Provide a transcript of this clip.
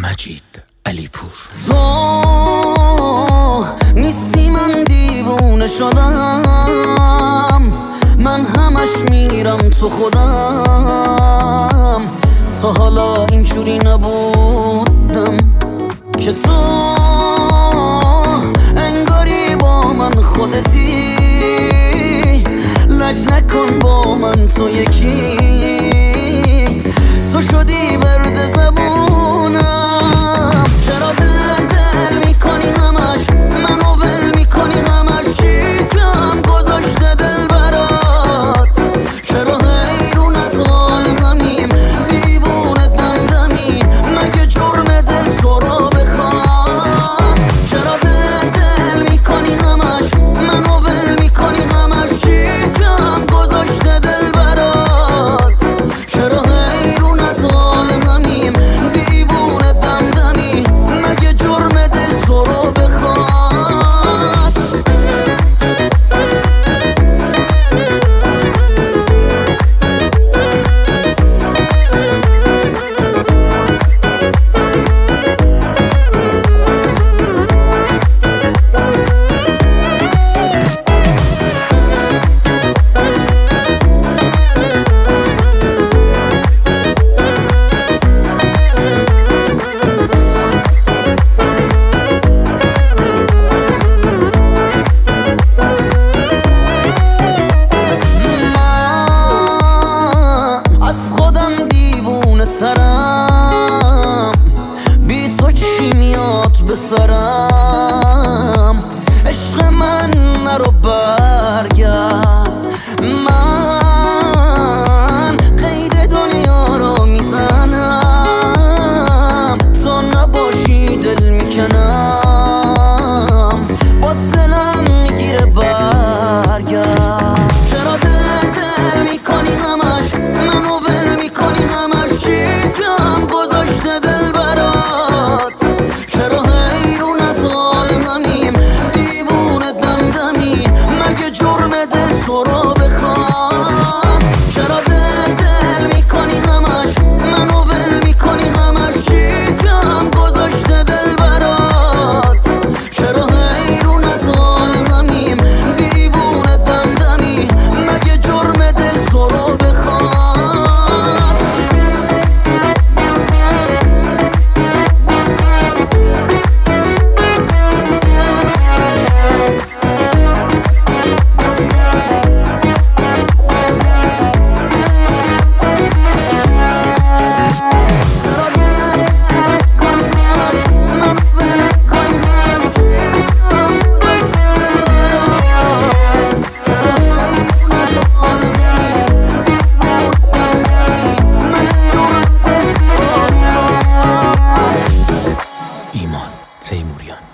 مجید علیپور. تو نیستی من دیوونه شدم، من همش میرم تو خودم. تا حالا اینجوری نبودم که تو انگاری با من خودتی. لج نکن با من تو یکی، تو شدی برد زبونم. چرا دل میکنی همش منو ول میکنی همش؟ چی کم گذاشته دل برات؟ چرا حیرون از حال همیم دیوونه دمدمی؟ مگه جرم دل تو رو بخوام؟ چرا دل میکنی همش منو ول میکنی همش؟ چی کم گذاشته دل برات؟ چرا حیرون از حال همیم دیوونه دمدمی؟ مگه جرم دل تو رو بخوام؟ بی تو چی میاد به سرم؟ عشق من نرو برگرد، من قید دنیا رو میزنم. تو نباشی دل میکنم، باز دلم میگیره برگرد. چرا دل میکنی همش منو ول میکنی همش؟ چی کم گذاشته دل برات؟ چرا حیرون از حال همیم دیوونه دمدمی؟ مگه جرم دل تو رو بخوام؟ چرا دل میکنی همش منو ول میکنی همش؟ چی کم گذاشته دل برات؟ چرا حیرون از حال همیم دیوونه دمدمی؟ مگه جرم دل تو رو بخوام؟ ایمان تیموریان.